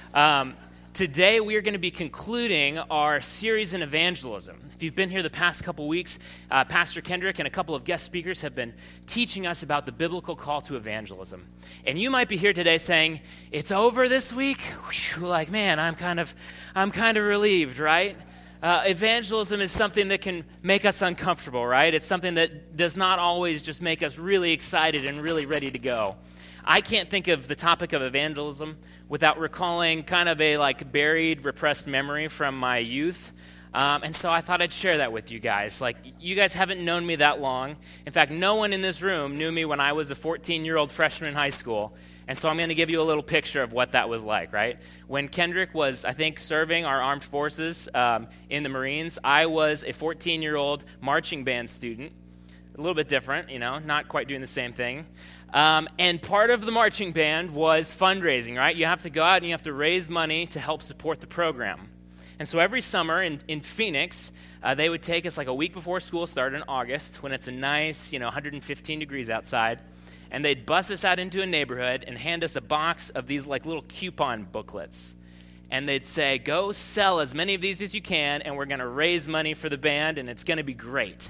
Today we are going to be concluding our series in evangelism. If you've been here the past couple weeks, Pastor Kendrick and a couple of guest speakers have been teaching us about the biblical call to evangelism. And you might be here today saying, "It's over this week?" Whew, like, man, I'm kind of relieved, right? Evangelism is something that can make us uncomfortable, right? It's something that does not always just make us really excited and really ready to go. I can't think of the topic of evangelism without recalling kind of a buried, repressed memory from my youth. And so I thought I'd share that with you guys. You guys haven't known me that long. In fact, no one in this room knew me when I was a 14-year-old freshman in high school. And so I'm going to give you a little picture of what that was like, right? When Kendrick was, I think, serving our armed forces in the Marines, I was a 14-year-old marching band student. A little bit different, not quite doing the same thing. And part of the marching band was fundraising, right? You have to go out and you have to raise money to help support the program. And so every summer in Phoenix, they would take us a week before school started in August, when it's a nice, 115 degrees outside, and they'd bus us out into a neighborhood and hand us a box of these little coupon booklets. And they'd say, go sell as many of these as you can, and we're going to raise money for the band, and it's going to be great.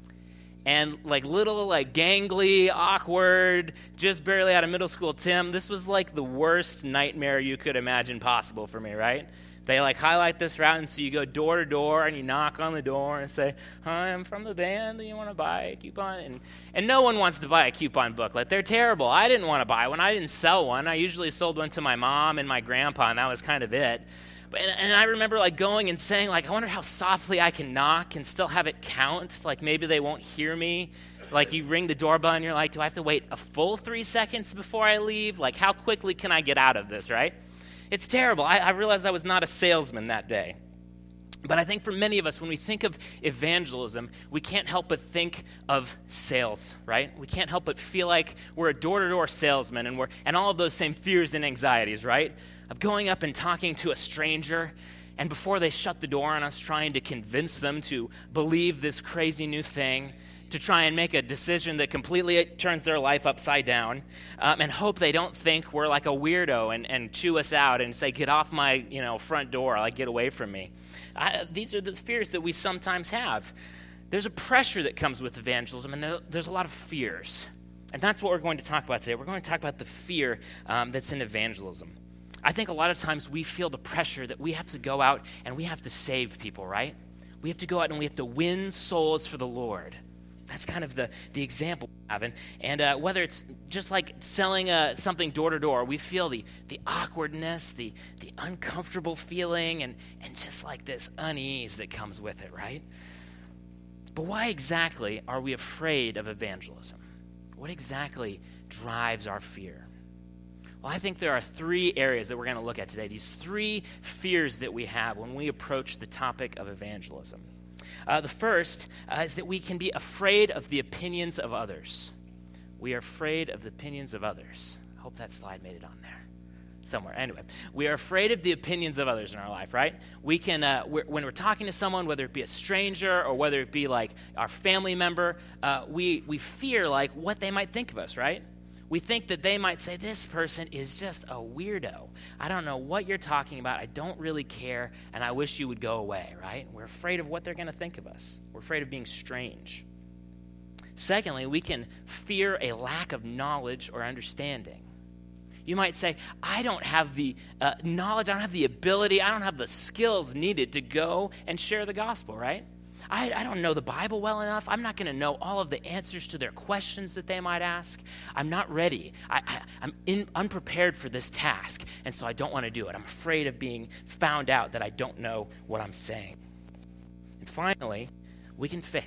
And little gangly, awkward, just barely out of middle school Tim, this was the worst nightmare you could imagine possible for me, right? They highlight this route, and so you go door to door and you knock on the door and say, "Hi, I'm from the band. Do you want to buy a coupon?" And no one wants to buy a coupon booklet. They're terrible. I didn't want to buy one. I didn't sell one. I usually sold one to my mom and my grandpa, and that was kind of it. And I remember going and saying, I wonder how softly I can knock and still have it count. Maybe they won't hear me. You ring the doorbell and you're do I have to wait a full 3 seconds before I leave? How quickly can I get out of this, right? It's terrible. I realized I was not a salesman that day. But I think for many of us, when we think of evangelism, we can't help but think of sales, right? We can't help but feel like we're a door-to-door salesman and all of those same fears and anxieties, right? Of going up and talking to a stranger, and before they shut the door on us, trying to convince them to believe this crazy new thing, to try and make a decision that completely turns their life upside down, and hope they don't think we're a weirdo and chew us out and say, "Get off my front door, get away from me." These are the fears that we sometimes have. There's a pressure that comes with evangelism, and there's a lot of fears. And that's what we're going to talk about today. We're going to talk about the fear that's in evangelism. I think a lot of times we feel the pressure that we have to go out and we have to save people, right? We have to go out and we have to win souls for the Lord. That's kind of the example we have. And whether it's just selling something door to door, we feel the awkwardness, the uncomfortable feeling, and just this unease that comes with it, right? But why exactly are we afraid of evangelism? What exactly drives our fear? Well, I think there are 3 areas that we're going to look at today, these 3 fears that we have when we approach the topic of evangelism. The first is that we can be afraid of the opinions of others. We are afraid of the opinions of others. I hope that slide made it on there somewhere. Anyway, we are afraid of the opinions of others in our life, right? We can, when we're talking to someone, whether it be a stranger or whether it be our family member, we fear what they might think of us, right? We think that they might say, "This person is just a weirdo. I don't know what you're talking about. I don't really care, and I wish you would go away," right? We're afraid of what they're going to think of us. We're afraid of being strange. Secondly, we can fear a lack of knowledge or understanding. You might say, "I don't have the knowledge, I don't have the ability, I don't have the skills needed to go and share the gospel," right? I don't know the Bible well enough. I'm not going to know all of the answers to their questions that they might ask. I'm not ready. I'm unprepared for this task, and so I don't want to do it. I'm afraid of being found out that I don't know what I'm saying. And finally, we can face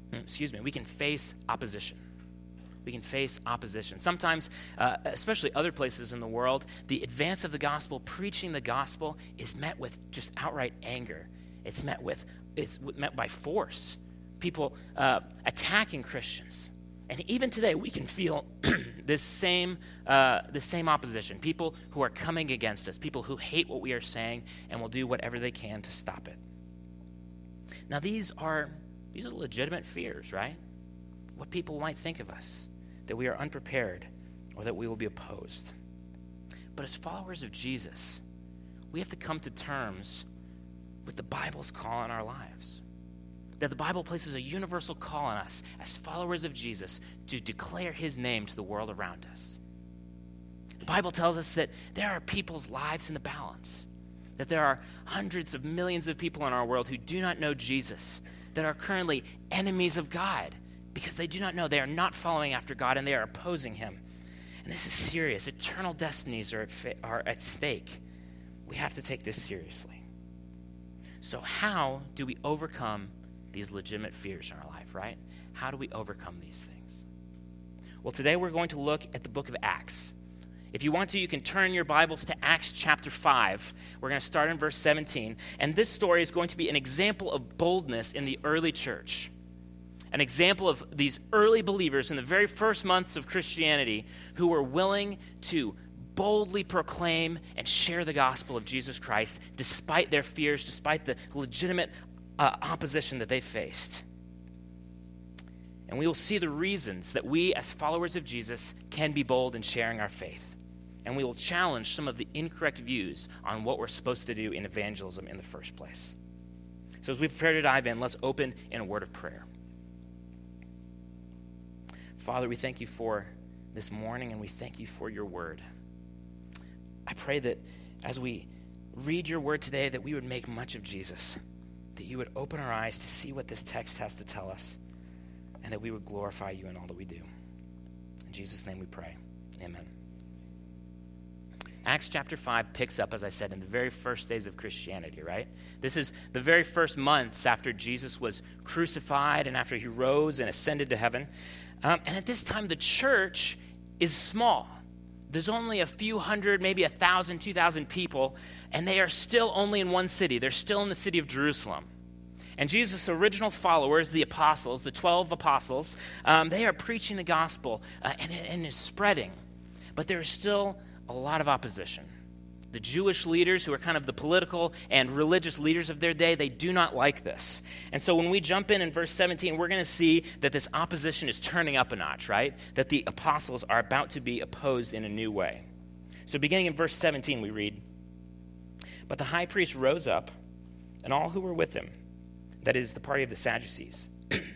opposition. We can face opposition. Sometimes, especially other places in the world, the advance of the gospel, preaching the gospel, is met with just outright anger. It's met by force. People attacking Christians. And even today, we can feel this same opposition. People who are coming against us, people who hate what we are saying and will do whatever they can to stop it. Now, these are legitimate fears, right? What people might think of us, that we are unprepared or that we will be opposed. But as followers of Jesus, we have to come to terms with the Bible's call on our lives. That the Bible places a universal call on us as followers of Jesus to declare his name to the world around us. The Bible tells us that there are people's lives in the balance, that there are hundreds of millions of people in our world who do not know Jesus, that are currently enemies of God because they do not know, they are not following after God and they are opposing him. And this is serious. Eternal destinies are at stake. We have to take this seriously. So how do we overcome these legitimate fears in our life, right? How do we overcome these things? Well, today we're going to look at the book of Acts. If you want to, you can turn your Bibles to Acts chapter 5. We're going to start in verse 17. And this story is going to be an example of boldness in the early church. An example of these early believers in the very first months of Christianity who were willing to boldly proclaim and share the gospel of Jesus Christ despite their fears, despite the legitimate opposition that they faced. And we will see the reasons that we as followers of Jesus can be bold in sharing our faith. And we will challenge some of the incorrect views on what we're supposed to do in evangelism in the first place. So as we prepare to dive in, let's open in a word of prayer. Father, we thank you for this morning and we thank you for your word. I pray that as we read your word today, that we would make much of Jesus, that you would open our eyes to see what this text has to tell us, and that we would glorify you in all that we do. In Jesus' name we pray. Amen. Acts chapter 5 picks up, as I said, in the very first days of Christianity, right? This is the very first months after Jesus was crucified and after he rose and ascended to heaven. And at this time, the church is small. There's only a few hundred, maybe 1,000, 2,000 people, and they are still only in one city. They're still in the city of Jerusalem. And Jesus' original followers, the apostles, the 12 apostles, they are preaching the gospel, and it's spreading. But there is still a lot of opposition. The Jewish leaders, who are kind of the political and religious leaders of their day, they do not like this. And so when we jump in verse 17, we're going to see that this opposition is turning up a notch, right? That the apostles are about to be opposed in a new way. So beginning in verse 17, we read, "But the high priest rose up, and all who were with him, that is, the party of the Sadducees,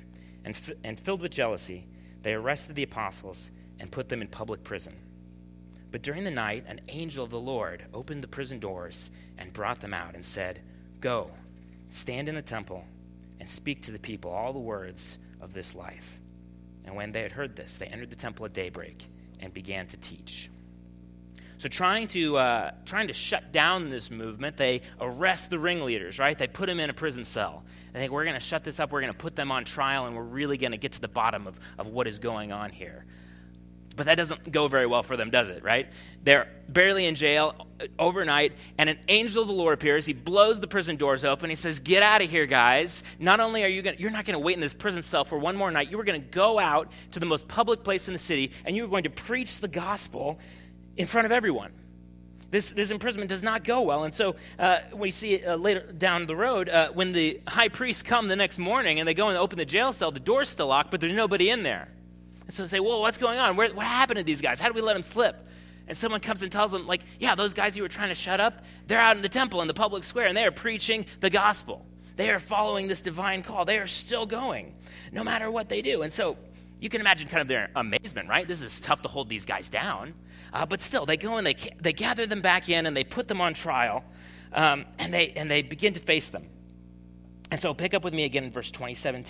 and filled with jealousy, they arrested the apostles and put them in public prison. But during the night, an angel of the Lord opened the prison doors and brought them out and said, 'Go, stand in the temple and speak to the people all the words of this life.' And when they had heard this, they entered the temple at daybreak and began to teach." So trying to shut down this movement, they arrest the ringleaders, right? They put them in a prison cell. They think, we're going to shut this up, we're going to put them on trial, and we're really going to get to the bottom of what is going on here. But that doesn't go very well for them, does it, right? They're barely in jail overnight, and an angel of the Lord appears. He blows the prison doors open. He says, "Get out of here, guys. Not only are you're not going to wait in this prison cell for one more night. You are going to go out to the most public place in the city, and you are going to preach the gospel in front of everyone." This imprisonment does not go well. And so we see later down the road, when the high priests come the next morning and they go and open the jail cell, the door's still locked, but there's nobody in there. And so they say, "Well, what's going on? What happened to these guys? How did we let them slip?" And someone comes and tells them, like, "Yeah, those guys you were trying to shut up, they're out in the temple in the public square, and they are preaching the gospel. They are following this divine call. They are still going, no matter what they do." And so you can imagine kind of their amazement, right? This is tough to hold these guys down. But still, they go and they gather them back in, and they put them on trial, and they begin to face them. And so pick up with me again in verse 27.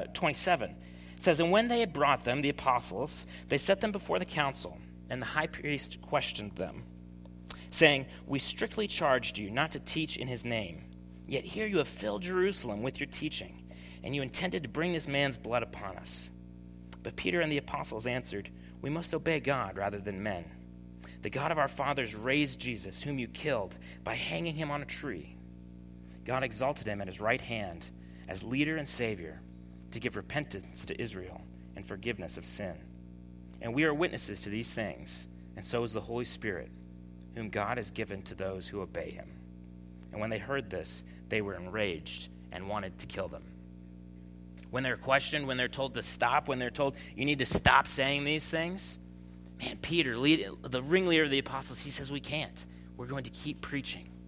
It says, "And when they had brought them, the apostles, they set them before the council, and the high priest questioned them, saying, 'We strictly charged you not to teach in his name. Yet here you have filled Jerusalem with your teaching, and you intended to bring this man's blood upon us.' But Peter and the apostles answered, 'We must obey God rather than men. The God of our fathers raised Jesus, whom you killed, by hanging him on a tree. God exalted him at his right hand as leader and savior, to give repentance to Israel and forgiveness of sin. And we are witnesses to these things, and so is the Holy Spirit, whom God has given to those who obey him.' And when they heard this, they were enraged and wanted to kill them." When they're questioned, when they're told to stop, when they're told, "You need to stop saying these things," man, Peter, the ringleader of the apostles, he says, "We can't. We're going to keep preaching."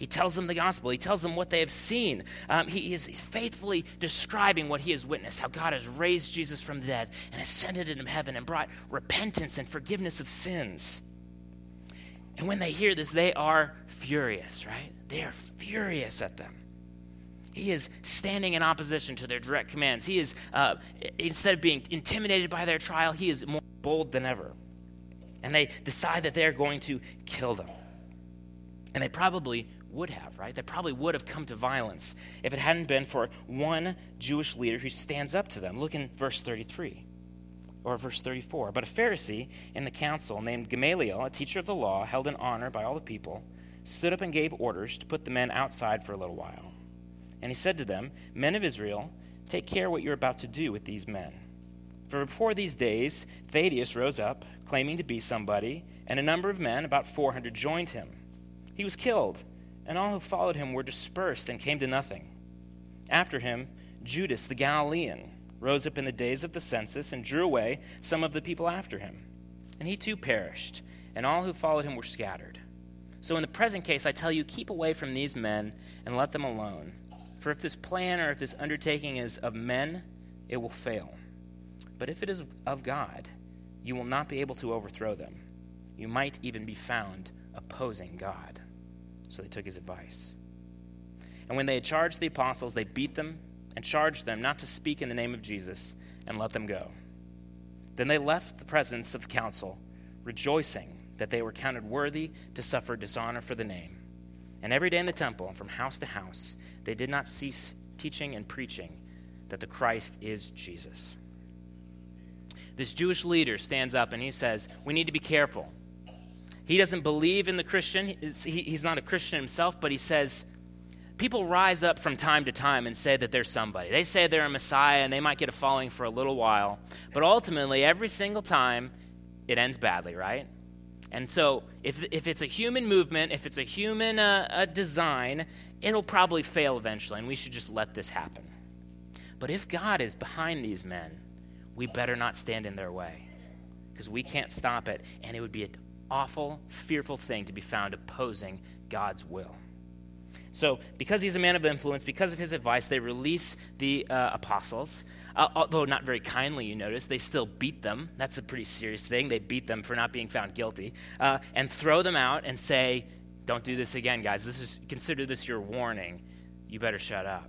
He tells them the gospel. He tells them what they have seen. He's faithfully describing what he has witnessed, how God has raised Jesus from the dead and ascended into heaven and brought repentance and forgiveness of sins. And when they hear this, they are furious, right? They are furious at them. He is standing in opposition to their direct commands. He is, instead of being intimidated by their trial, he is more bold than ever. And they decide that they're going to kill them. And they probably would have, right? They probably would have come to violence if it hadn't been for one Jewish leader who stands up to them. Look in verse 33 or verse 34. But a Pharisee in the council named Gamaliel, a teacher of the law, held in honor by all the people, stood up and gave orders to put the men outside for a little while. And he said to them, "Men of Israel, take care what you're about to do with these men. For before these days, Thaddeus rose up, claiming to be somebody, and a number of men, about 400, joined him. He was killed, and all who followed him were dispersed and came to nothing. After him, Judas the Galilean rose up in the days of the census and drew away some of the people after him. And he too perished, and all who followed him were scattered. So in the present case, I tell you, keep away from these men and let them alone. For if this plan or if this undertaking is of men, it will fail. But if it is of God, you will not be able to overthrow them. You might even be found opposing God." So they took his advice. And when they had charged the apostles, they beat them and charged them not to speak in the name of Jesus and let them go. Then they left the presence of the council, rejoicing that they were counted worthy to suffer dishonor for the name. And every day in the temple and from house to house, they did not cease teaching and preaching that the Christ is Jesus. This Jewish leader stands up and he says, we need to be careful. He doesn't believe in the Christian. He's not a Christian himself, but he says, people rise up from time to time and say that they're somebody. They say they're a Messiah and they might get a following for a little while, but ultimately, every single time, it ends badly, right? And so if it's a human movement, if it's a human design, it'll probably fail eventually, and we should just let this happen. But if God is behind these men, we better not stand in their way, because we can't stop it, and it would be an awful, fearful thing to be found opposing God's will. So because he's a man of influence, because of his advice, they release the apostles. Although not very kindly, you notice, they still beat them. That's a pretty serious thing. They beat them for not being found guilty. And throw them out and say, don't do this again, guys. Consider this your warning. You better shut up.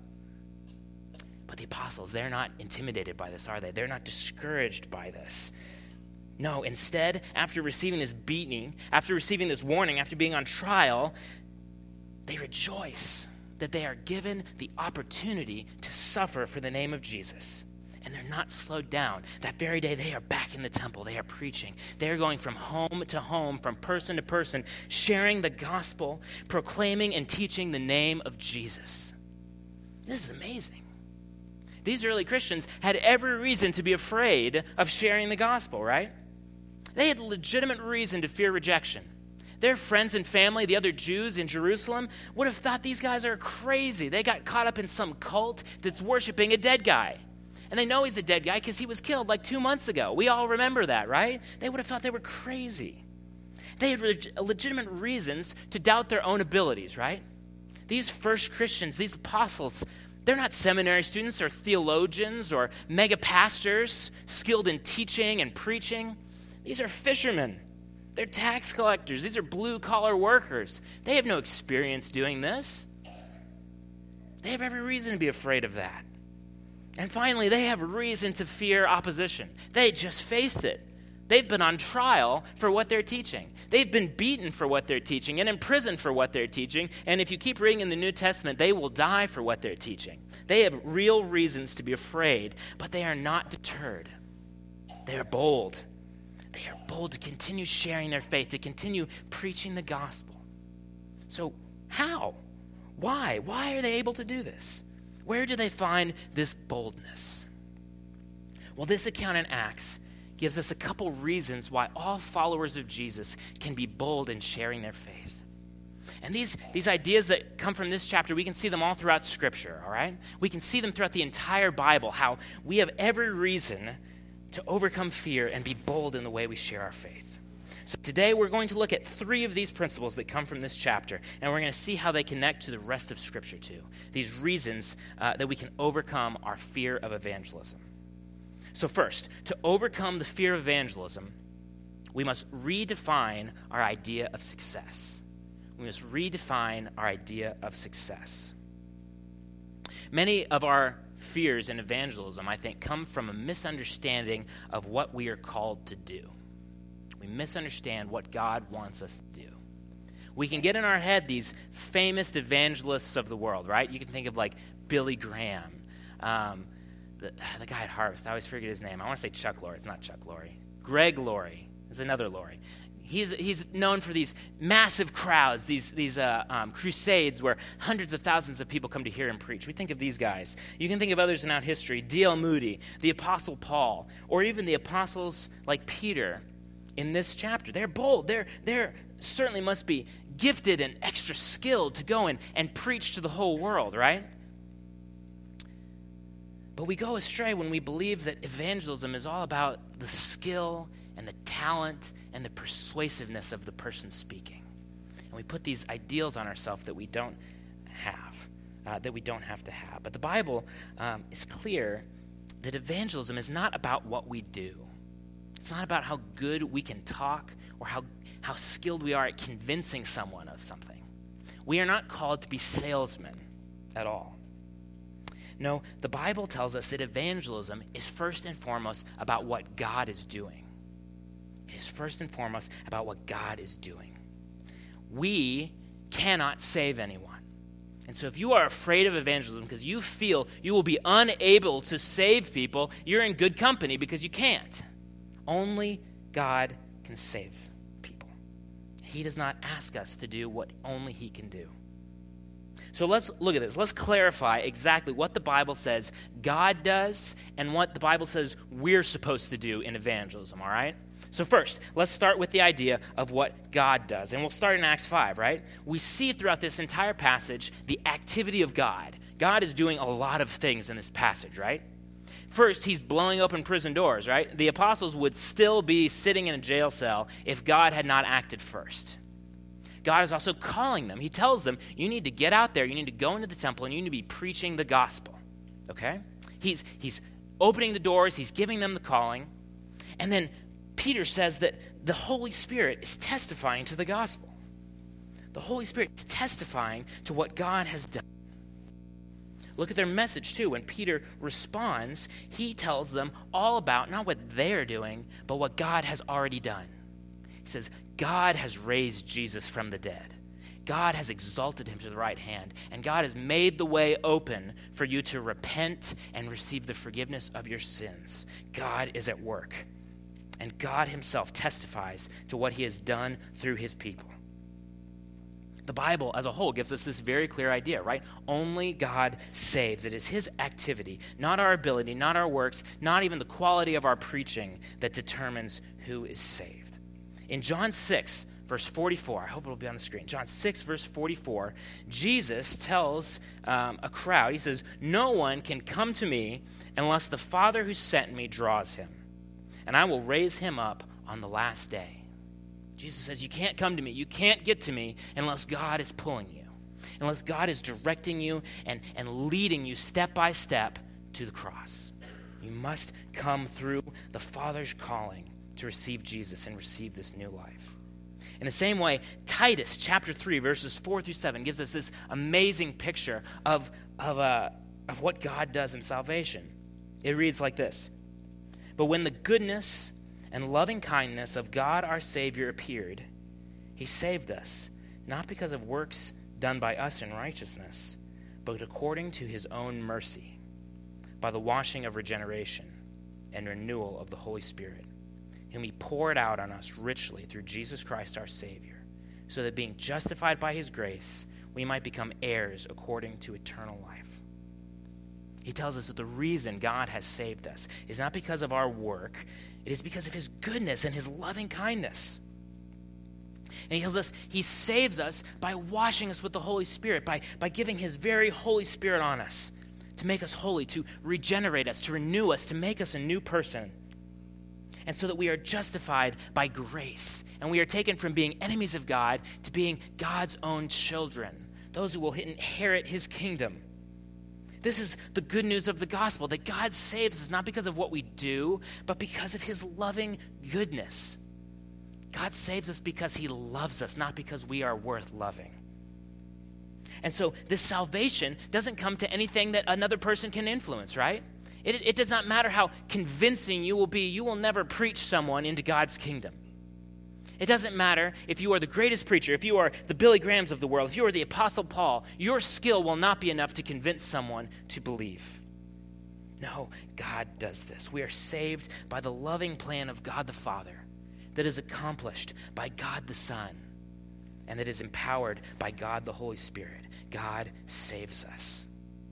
But the apostles, they're not intimidated by this, are they? They're not discouraged by this. No, instead, after receiving this beating, after receiving this warning, after being on trial, they rejoice that they are given the opportunity to suffer for the name of Jesus. And they're not slowed down. That very day, they are back in the temple. They are preaching. They're going from home to home, from person to person, sharing the gospel, proclaiming and teaching the name of Jesus. This is amazing. These early Christians had every reason to be afraid of sharing the gospel, right? They had legitimate reason to fear rejection. Their friends and family, the other Jews in Jerusalem, would have thought these guys are crazy. They got caught up in some cult that's worshiping a dead guy. And they know he's a dead guy because he was killed like 2 months ago. We all remember that, right? They would have thought they were crazy. They had legitimate reasons to doubt their own abilities, right? These first Christians, these apostles, they're not seminary students or theologians or mega pastors skilled in teaching and preaching. These are fishermen. They're tax collectors. These are blue-collar workers. They have no experience doing this. They have every reason to be afraid of that. And finally, they have reason to fear opposition. They just faced it. They've been on trial for what they're teaching. They've been beaten for what they're teaching and imprisoned for what they're teaching. And if you keep reading in the New Testament, they will die for what they're teaching. They have real reasons to be afraid, but they are not deterred. They are bold. They are bold to continue sharing their faith, to continue preaching the gospel. So how? Why? Why are they able to do this? Where do they find this boldness? Well, this account in Acts gives us a couple reasons why all followers of Jesus can be bold in sharing their faith. And these ideas that come from this chapter, we can see them all throughout Scripture, all right? We can see them throughout the entire Bible, how we have every reason to overcome fear and be bold in the way we share our faith. So today we're going to look at 3 of these principles that come from this chapter, and we're going to see how they connect to the rest of Scripture too. These reasons that we can overcome our fear of evangelism. So first, to overcome the fear of evangelism, we must redefine our idea of success. We must redefine our idea of success. Many of our fears in evangelism, I think, come from a misunderstanding of what we are called to do. We misunderstand what God wants us to do. We can get in our head these famous evangelists of the world, right? You can think of like Billy Graham, the guy at Harvest. I always forget his name. I want to say Chuck Lorre. It's not Chuck Lorre. Greg Laurie. It's another Laurie. He's known for these massive crowds, these crusades where hundreds of thousands of people come to hear him preach. We think of these guys. You can think of others in our history, D.L. Moody, the Apostle Paul, or even the apostles like Peter in this chapter. They're bold. They're certainly must be gifted and extra skilled to go and preach to the whole world, right? But we go astray when we believe that evangelism is all about the skill and the talent and the persuasiveness of the person speaking. And we put these ideals on ourselves that we don't have, to have. But the Bible is clear that evangelism is not about what we do. It's not about how good we can talk or how skilled we are at convincing someone of something. We are not called to be salesmen at all. No, the Bible tells us that evangelism is first and foremost about what God is doing. It is first and foremost about what God is doing. We cannot save anyone. And so if you are afraid of evangelism because you feel you will be unable to save people, you're in good company because you can't. Only God can save people. He does not ask us to do what only He can do. So let's look at this. Let's clarify exactly what the Bible says God does and what the Bible says we're supposed to do in evangelism, all right? So first, let's start with the idea of what God does. And we'll start in Acts 5, right? We see throughout this entire passage the activity of God. God is doing a lot of things in this passage, right? First, He's blowing open prison doors, right? The apostles would still be sitting in a jail cell if God had not acted first. God is also calling them. He tells them, you need to get out there, you need to go into the temple, and you need to be preaching the gospel, okay? He's opening the doors, He's giving them the calling, and then Peter says that the Holy Spirit is testifying to the gospel. The Holy Spirit is testifying to what God has done. Look at their message, too. When Peter responds, he tells them all about not what they're doing, but what God has already done. He says, God has raised Jesus from the dead. God has exalted Him to the right hand, and God has made the way open for you to repent and receive the forgiveness of your sins. God is at work, and God Himself testifies to what He has done through His people. The Bible as a whole gives us this very clear idea, right? Only God saves. It is His activity, not our ability, not our works, not even the quality of our preaching that determines who is saved. In John 6, verse 44, I hope it'll be on the screen. John 6, verse 44, Jesus tells a crowd, He says, "No one can come to me unless the Father who sent me draws him, and I will raise him up on the last day." Jesus says, you can't come to me, you can't get to me unless God is pulling you, unless God is directing you and leading you step by step to the cross. You must come through the Father's calling to receive Jesus and receive this new life. In the same way, Titus chapter 3, verses 4 through 7 gives us this amazing picture of what God does in salvation. It reads like this: "But when the goodness and loving kindness of God our Savior appeared, He saved us, not because of works done by us in righteousness, but according to His own mercy, by the washing of regeneration and renewal of the Holy Spirit, whom He poured out on us richly through Jesus Christ our Savior, so that being justified by His grace, we might become heirs according to eternal life." He tells us that the reason God has saved us is not because of our work. It is because of His goodness and His loving kindness. And He tells us He saves us by washing us with the Holy Spirit, by giving His very Holy Spirit on us to make us holy, to regenerate us, to renew us, to make us a new person. And so that we are justified by grace. And we are taken from being enemies of God to being God's own children, those who will inherit his kingdom. This is the good news of the gospel, that God saves us not because of what we do, but because of his loving goodness. God saves us because he loves us, not because we are worth loving. And so this salvation doesn't come to anything that another person can influence, right? It does not matter how convincing you will be. You will never preach someone into God's kingdom. It doesn't matter if you are the greatest preacher, if you are the Billy Grahams of the world, if you are the Apostle Paul, your skill will not be enough to convince someone to believe. No, God does this. We are saved by the loving plan of God the Father that is accomplished by God the Son and that is empowered by God the Holy Spirit. God saves us.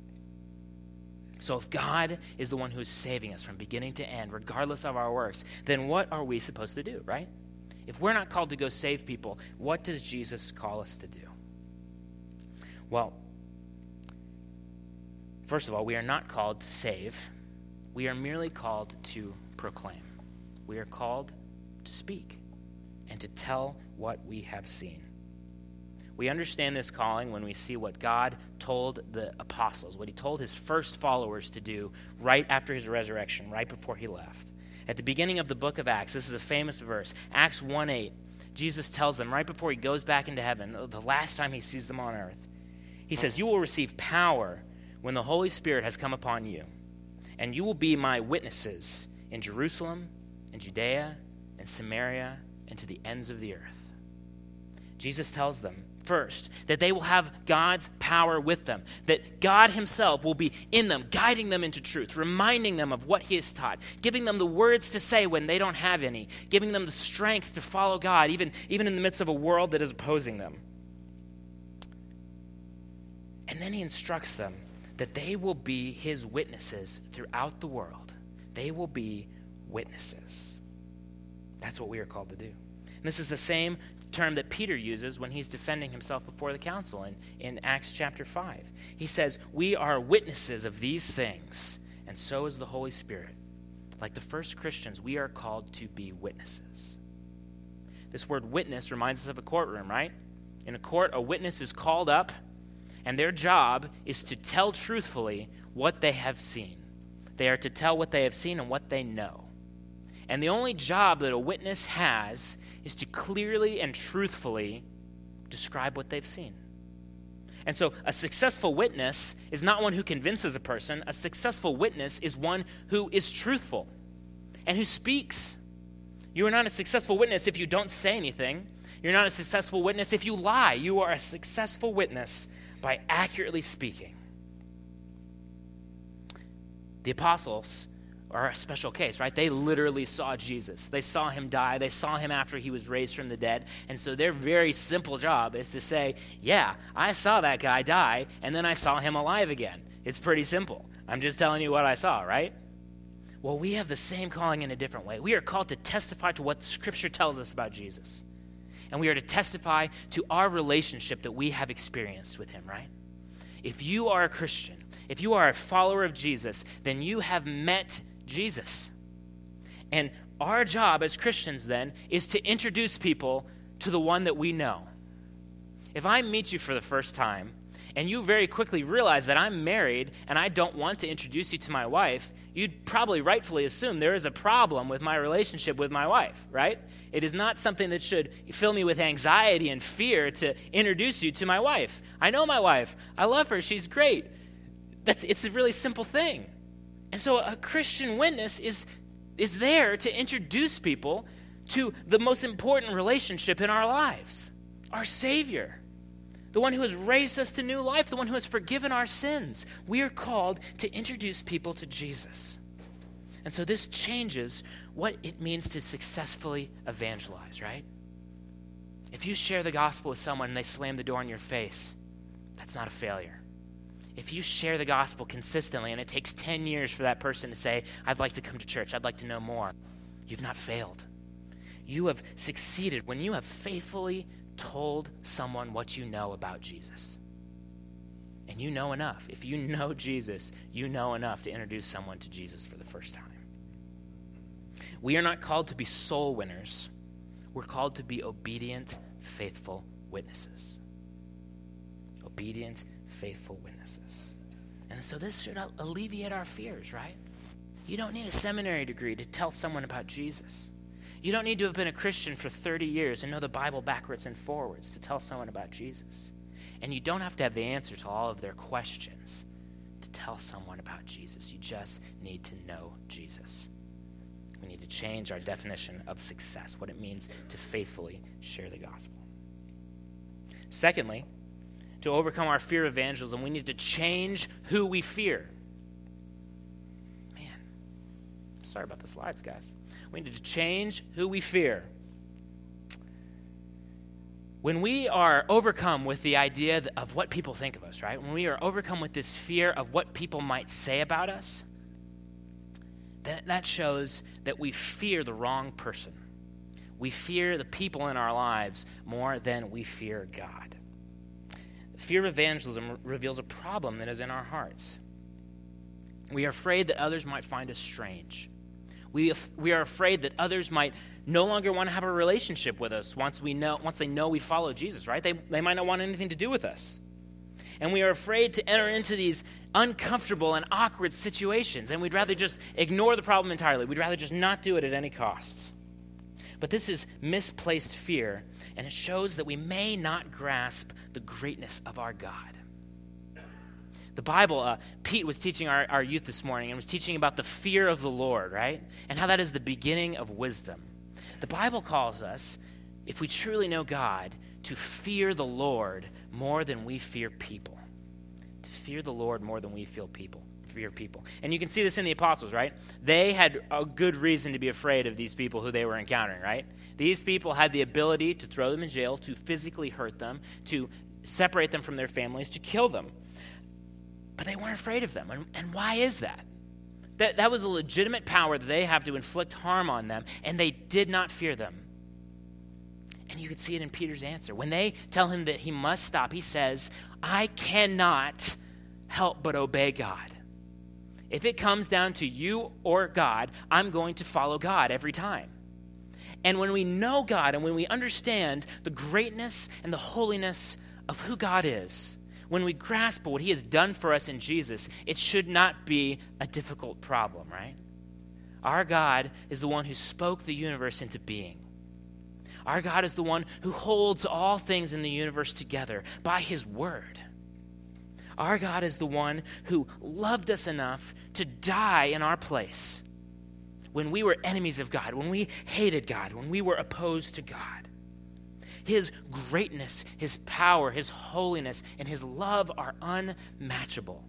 So if God is the one who is saving us from beginning to end, regardless of our works, then what are we supposed to do, right? If we're not called to go save people, what does Jesus call us to do? Well, first of all, we are not called to save. We are merely called to proclaim. We are called to speak and to tell what we have seen. We understand this calling when we see what God told the apostles, what he told his first followers to do right after his resurrection, right before he left. At the beginning of the book of Acts, this is a famous verse, Acts 1:8, Jesus tells them right before he goes back into heaven, the last time he sees them on earth, he says, "You will receive power when the Holy Spirit has come upon you, and you will be my witnesses in Jerusalem, in Judea, and Samaria, and to the ends of the earth." Jesus tells them, first, that they will have God's power with them, that God himself will be in them, guiding them into truth, reminding them of what he has taught, giving them the words to say when they don't have any, giving them the strength to follow God, even in the midst of a world that is opposing them. And then he instructs them that they will be his witnesses throughout the world. They will be witnesses. That's what we are called to do. And this is the same term that Peter uses when he's defending himself before the council in Acts chapter 5. He says, "We are witnesses of these things, and so is the Holy Spirit." Like the first Christians, we are called to be witnesses. This word witness reminds us of a courtroom, right? In a court, a witness is called up, and their job is to tell truthfully what they have seen. They are to tell what they have seen and what they know. And the only job that a witness has is to clearly and truthfully describe what they've seen. And so a successful witness is not one who convinces a person. A successful witness is one who is truthful and who speaks. You are not a successful witness if you don't say anything. You're not a successful witness if you lie. You are a successful witness by accurately speaking. The apostles are a special case, right? They literally saw Jesus. They saw him die. They saw him after he was raised from the dead. And so their very simple job is to say, yeah, I saw that guy die, and then I saw him alive again. It's pretty simple. I'm just telling you what I saw, right? Well, we have the same calling in a different way. We are called to testify to what Scripture tells us about Jesus. And we are to testify to our relationship that we have experienced with him, right? If you are a Christian, if you are a follower of Jesus, then you have met Jesus. And our job as Christians then is to introduce people to the one that we know. If I meet you for the first time and you very quickly realize that I'm married and I don't want to introduce you to my wife, you'd probably rightfully assume there is a problem with my relationship with my wife, right? It is not something that should fill me with anxiety and fear to introduce you to my wife. I know my wife. I love her. She's great. It's a really simple thing. And so a Christian witness is there to introduce people to the most important relationship in our lives, our Savior, the one who has raised us to new life, the one who has forgiven our sins. We are called to introduce people to Jesus. And so this changes what it means to successfully evangelize, right? If you share the gospel with someone and they slam the door in your face, that's not a failure. If you share the gospel consistently and it takes 10 years for that person to say, I'd like to come to church, I'd like to know more, you've not failed. You have succeeded when you have faithfully told someone what you know about Jesus. And you know enough. If you know Jesus, you know enough to introduce someone to Jesus for the first time. We are not called to be soul winners. We're called to be obedient, faithful witnesses. Obedient, faithful witnesses. And so this should alleviate our fears, right? You don't need a seminary degree to tell someone about Jesus. You don't need to have been a Christian for 30 years and know the Bible backwards and forwards to tell someone about Jesus. And you don't have to have the answer to all of their questions to tell someone about Jesus. You just need to know Jesus. We need to change our definition of success, what it means to faithfully share the gospel. Secondly, to overcome our fear of evangelism, we need to change who we fear. Man, sorry about the slides, guys. We need to change who we fear. When we are overcome with the idea of what people think of us, right? When we are overcome with this fear of what people might say about us, that shows that we fear the wrong person. We fear the people in our lives more than we fear God. Fear of evangelism reveals a problem that is in our hearts. We are afraid that others might find us strange. We are afraid that others might no longer want to have a relationship with us once they know we follow Jesus, right? They might not want anything to do with us. And we are afraid to enter into these uncomfortable and awkward situations, and we'd rather just ignore the problem entirely. We'd rather just not do it at any cost. But this is misplaced fear, and it shows that we may not grasp the greatness of our God. The Bible, Pete was teaching our youth this morning and was teaching about the fear of the Lord, right? And how that is the beginning of wisdom. The Bible calls us, if we truly know God, to fear the Lord more than we fear people. To fear the Lord more than we fear people. And you can see this in the apostles, right? They had a good reason to be afraid of these people who they were encountering, right? These people had the ability to throw them in jail, to physically hurt them, to separate them from their families, to kill them. But they weren't afraid of them. And why is that? That was a legitimate power that they have to inflict harm on them, and they did not fear them. And you can see it in Peter's answer. When they tell him that he must stop, he says, I cannot help but obey God. If it comes down to you or God, I'm going to follow God every time. And when we know God and when we understand the greatness and the holiness of who God is, when we grasp what he has done for us in Jesus, it should not be a difficult problem, right? Our God is the one who spoke the universe into being. Our God is the one who holds all things in the universe together by his word. Our God is the one who loved us enough to die in our place when we were enemies of God, when we hated God, when we were opposed to God. His greatness, his power, his holiness, and his love are unmatchable.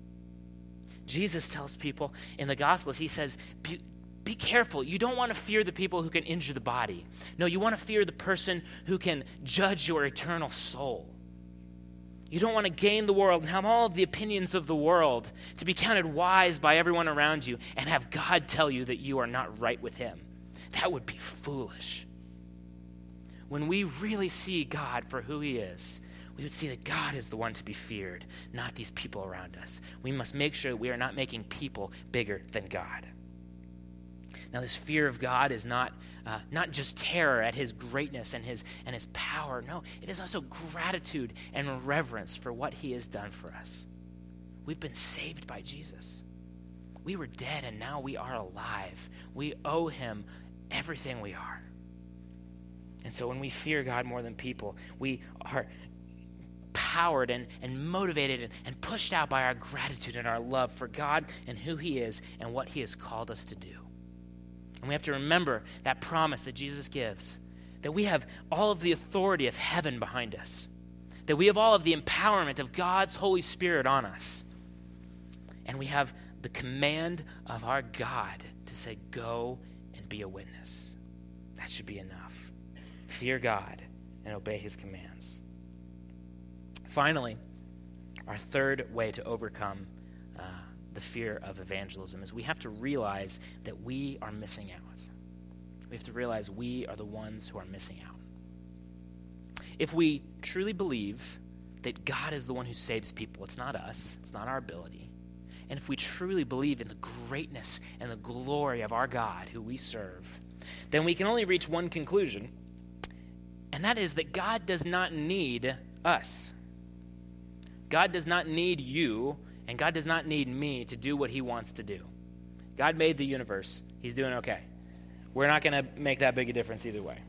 Jesus tells people in the Gospels, he says, be careful. You don't want to fear the people who can injure the body. No, you want to fear the person who can judge your eternal soul. You don't want to gain the world and have all of the opinions of the world to be counted wise by everyone around you and have God tell you that you are not right with him. That would be foolish. When we really see God for who he is, we would see that God is the one to be feared, not these people around us. We must make sure that we are not making people bigger than God. Now, this fear of God is not just terror at his greatness and his power. No, it is also gratitude and reverence for what he has done for us. We've been saved by Jesus. We were dead and now we are alive. We owe him everything we are. And so when we fear God more than people, we are powered and motivated and pushed out by our gratitude and our love for God and who he is and what he has called us to do. And we have to remember that promise that Jesus gives, that we have all of the authority of heaven behind us, that we have all of the empowerment of God's Holy Spirit on us, and we have the command of our God to say, go and be a witness. That should be enough. Fear God and obey his commands. Finally, our third way to overcome the fear of evangelism is we have to realize that we are missing out. We have to realize we are the ones who are missing out. If we truly believe that God is the one who saves people, it's not us, it's not our ability, and if we truly believe in the greatness and the glory of our God who we serve, then we can only reach one conclusion, and that is that God does not need us. God does not need you, and God does not need me to do what he wants to do. God made the universe. He's doing okay. We're not going to make that big a difference either way.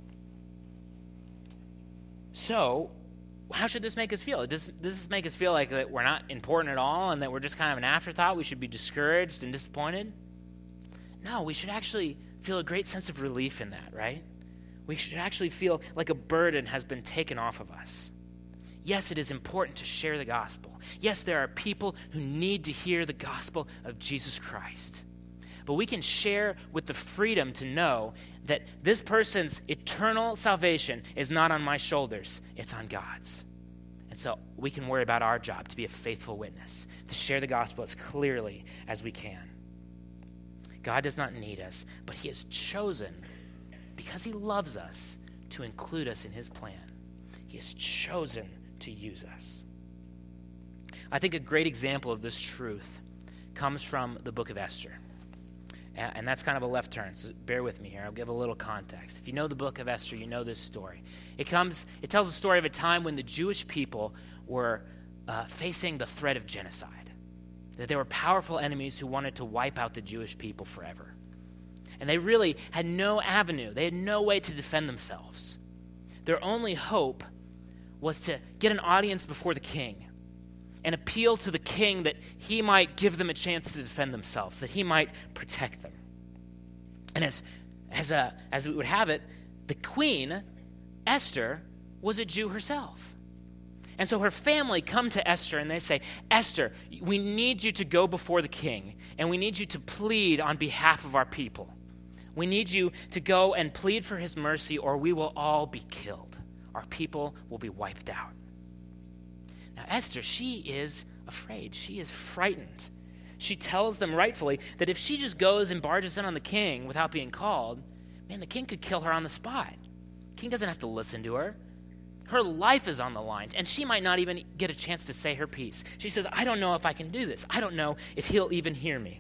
So, how should this make us feel? Does this make us feel like that we're not important at all and that we're just kind of an afterthought? We should be discouraged and disappointed? No, we should actually feel a great sense of relief in that, right? We should actually feel like a burden has been taken off of us. Yes, it is important to share the gospel. Yes, there are people who need to hear the gospel of Jesus Christ. But we can share with the freedom to know that this person's eternal salvation is not on my shoulders, it's on God's. And so we can worry about our job to be a faithful witness, to share the gospel as clearly as we can. God does not need us, but he has chosen, because he loves us, to include us in his plan. He has chosen to use us. I think a great example of this truth comes from the book of Esther. And that's kind of a left turn, so bear with me here. I'll give a little context. If you know the book of Esther, you know this story. It tells the story of a time when the Jewish people were facing the threat of genocide, that there were powerful enemies who wanted to wipe out the Jewish people forever. And they really had no avenue. They had no way to defend themselves. Their only hope was to get an audience before the king and appeal to the king that he might give them a chance to defend themselves, that he might protect them. And as we would have it, the queen, Esther, was a Jew herself. And so her family come to Esther and they say, Esther, we need you to go before the king, and we need you to plead on behalf of our people. We need you to go and plead for his mercy, or we will all be killed. Our people will be wiped out. Now, Esther, she is afraid. She is frightened. She tells them rightfully that if she just goes and barges in on the king without being called, man, the king could kill her on the spot. The king doesn't have to listen to her. Her life is on the line, and she might not even get a chance to say her piece. She says, I don't know if I can do this. I don't know if he'll even hear me.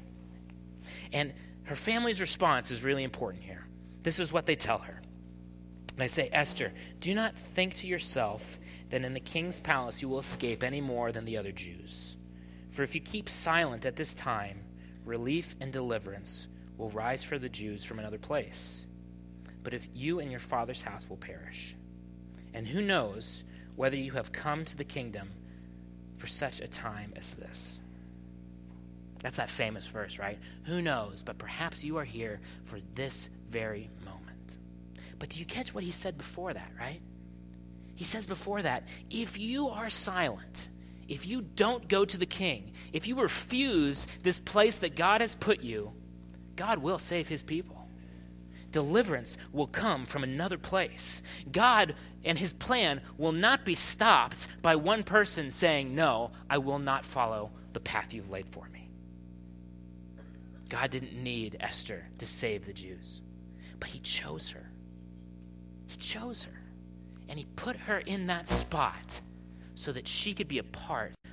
And her family's response is really important here. This is what they tell her. They say, Esther, do not think to yourself that in the king's palace you will escape any more than the other Jews. For if you keep silent at this time, relief and deliverance will rise for the Jews from another place. But if you and your father's house will perish. And who knows whether you have come to the kingdom for such a time as this. That's that famous verse, right? Who knows, but perhaps you are here for this very moment. But do you catch what he said before that, right? He says before that, if you are silent, if you don't go to the king, if you refuse this place that God has put you, God will save his people. Deliverance will come from another place. God and his plan will not be stopped by one person saying, no, I will not follow the path you've laid for me. God didn't need Esther to save the Jews, but he chose her. He chose her, and he put her in that spot so that she could be a part